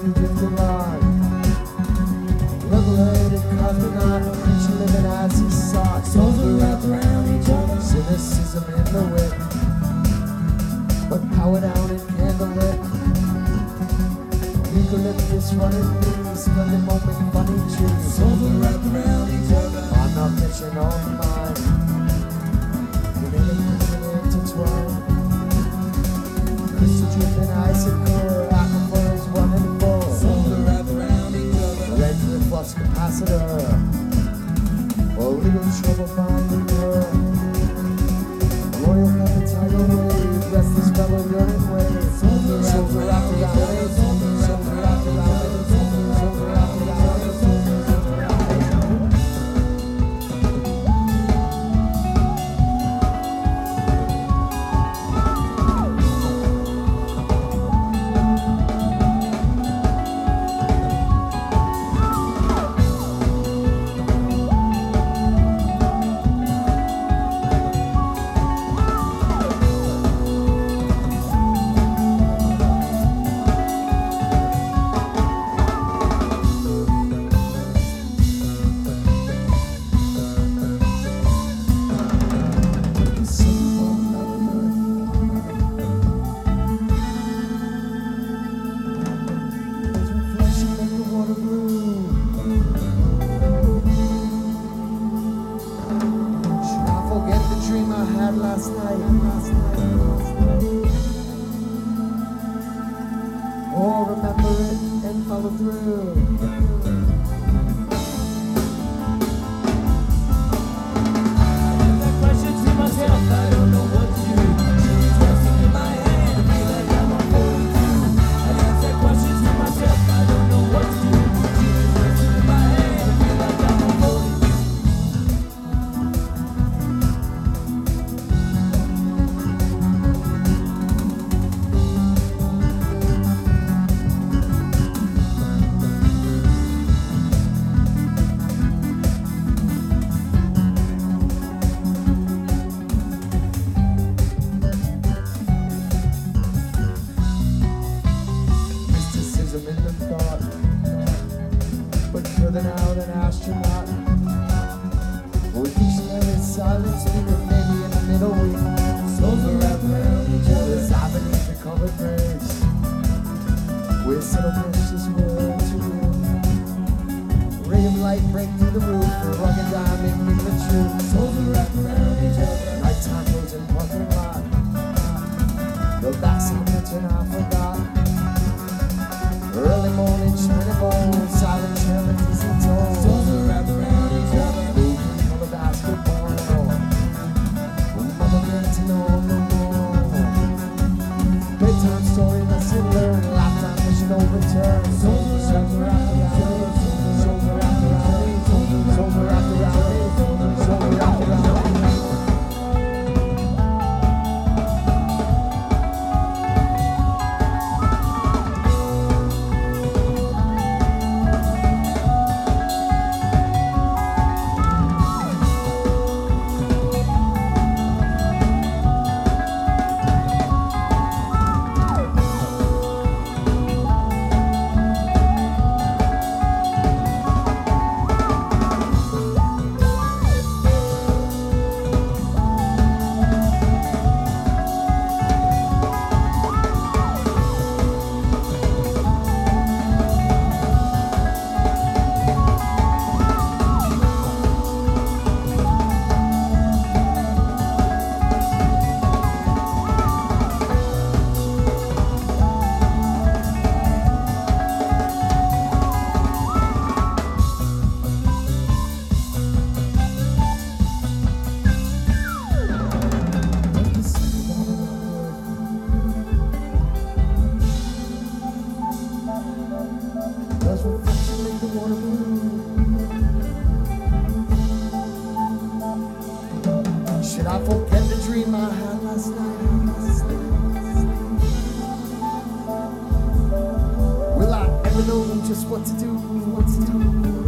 slowly drifting on. Level-headed cosmonaut, creature living as he sought. Souls are wrapped around each other. Cynicism in the whip, but power down and candlelit. Eucalyptus running through, splendid moment, funny trees. Souls are wrapped around each other. I'm not catching on mine. Intertwined. Crystal dripping icicle, aquifer is running full. Souls are wrapped around each other. Red flux capacitor. A little trouble finding her. Royal appetite away, restless fellow yearning way. Souls are wrapped around it. Souls are wrapped around it. Souls are wrapped around it. Last night, or remember it and follow through. In the thought, but further out an astronaut with dictionary silence speaking maybe in the middle week. Souls are wrapped around each other's eye beneath the covered bridge, with subtle precious word to read. Ray of light break through the roof, a rugged diamond in the truth. Souls are wrapped around each other. Nighttime roads and parking lot, the backs of the turn I forgot. Early morning, shining bowl, silent children, decent toll. Souls are wrapped around each other. Moving color basketball. Mother meant to know no more. Bedtime story, lesson learned. Lifetime mission, no return. Souls are wrapped around each other. Souls are wrapped around me. Souls are wrapped around me. Souls are wrapped around me. Should I forget the dream I had last night? Will I ever know just what to do?